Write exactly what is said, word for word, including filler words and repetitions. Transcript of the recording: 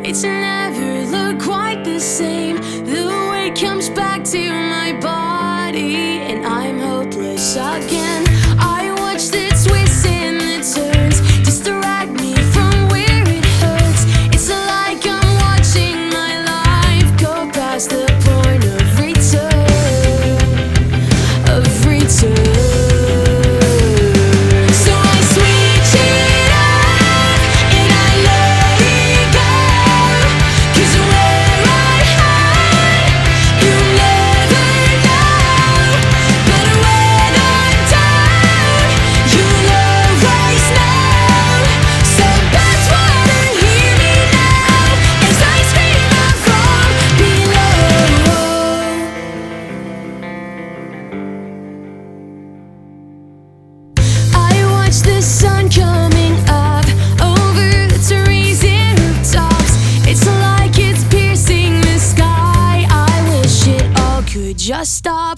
It's never looked quite the same. The weight comes back to my body, and I'm hopeless again. I watch the twists and the turns, distract me from where it hurts. It's like I'm watching my life go past the point of return, of return. The sun coming up over the trees and rooftops. It's like it's piercing the sky. I wish it all could just stop.